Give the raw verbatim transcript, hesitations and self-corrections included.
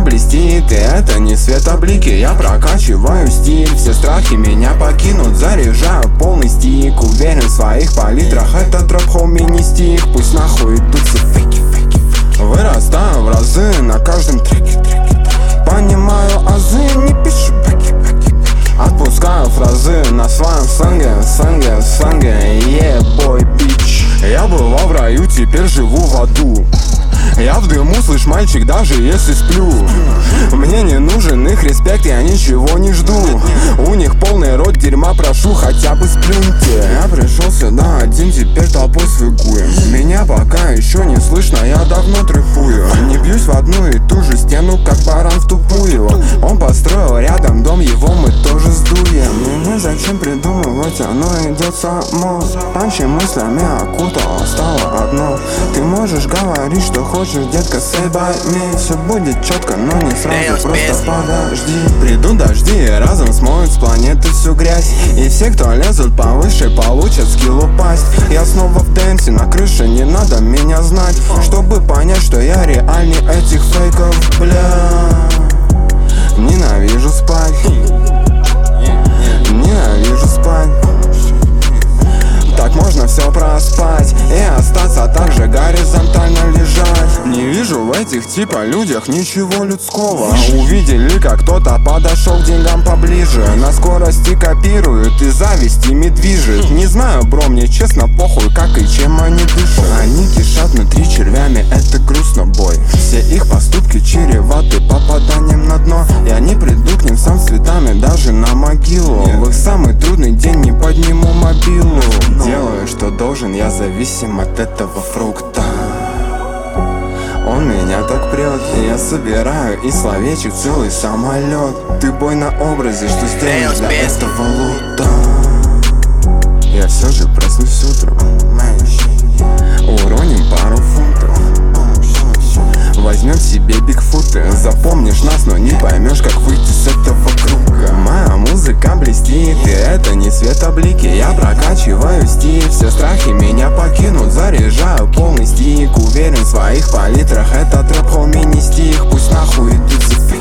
блестит, и это не светоблики. Я прокачиваю стиль, все страхи меня покинут. Заряжаю полный стик, уверен в своих палитрах. Это трэп, хоми, не стих. Пусть нахуй идут все фейки, фейки. Вырастаю в разы на каждом треке, треке. Понимаю азы, не пишу бэки, бэки. Отпускаю фразы на своем сленге, сленге, сленге. Yeah, boy, bitch. Я бывал в раю, теперь живу в аду. Я в дыму, слышь, мальчик, даже если сплю. Мне не нужен их респект, я ничего не жду. У них полный рот дерьма, прошу, хотя бы сплюньте. Я пришел сюда один, теперь толпой свигуем. Меня пока еще не слышно, я давно трепую. Не бьюсь в одну и ту же стену, как баран в тупую. Он построил рядом дом, его мы тоже сдуем. Мне зачем придумывать, оно идет само. Панчи мыслями окутало, стало одно. Ты можешь говорить, что хочешь, детка, say by me. Все будет четко, но не сразу, просто подожди. Придут дожди и разом смоют с планеты всю грязь. И все, кто лезут повыше, получат скилл упасть. Я снова в дэнсе, на крыше, не надо меня знать, чтобы понять, что я реальней этих фейков, бля. Ненавижу спать, ненавижу спать. Так можно все проспать и остаться так же горизонтально лежать. Не вижу в этих типа людях ничего людского. Увидели, как кто-то подошел к деньгам поближе. На скорости копируют и зависть ими движет. Не знаю, бро, мне честно похуй, как и чем они дышат. Они кишат внутри червями, это грустно, бой. Все их поступки чреваты попаданием на дно. Я не приду к ним сам с цветами, даже на могилу. В их самый трудный день не подниму мобилу. Делаю, что должен, я зависим от этого фрукта. Он меня так прет, и я собираю из словечек целый самолет. Ты бой на образе, что сделаешь для этого лута. Я все же проснусь утром, уроним пару фунтов. Возьмем себе бигфуты. Запомнишь нас, но не поймешь, как выйти с этого круга. Моя музыка блестит, и это не светоблики. Я прокачиваю стиль, все страхи меня покинут. Заряжаю полный стик, уверен в своих палитрах. Это трэп, хоми, не стих. Пусть нахуй идут все